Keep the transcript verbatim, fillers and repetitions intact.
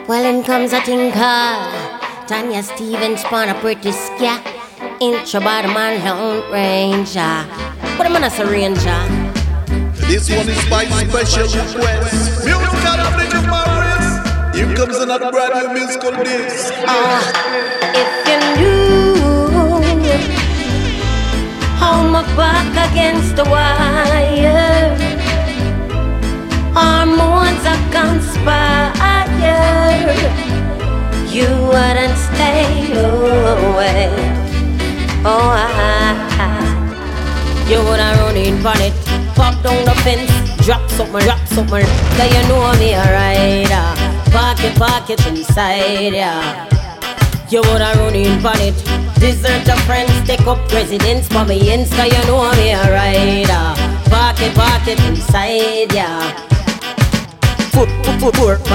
Well, in comes a tinker. Tanya Stevens spun a pretty scat. Intro by the man Lone Ranger. But I'm not a ranger. This one is by special request. Music out of the Maris. Here comes another brand new musical disc. Ah, if you knew how my back against the wire, hormones are conspire, you wouldn't stay away. Oh, I, I, you would have run in on it, pop down the fence, drop something, drop something. Cause you know me a rider, park it, park it inside, yeah. You would have run in on it, desert your friends, take up residence for me ends. Cause you know me a rider, park it, park it inside, yeah. Foot, foot, foot, foot.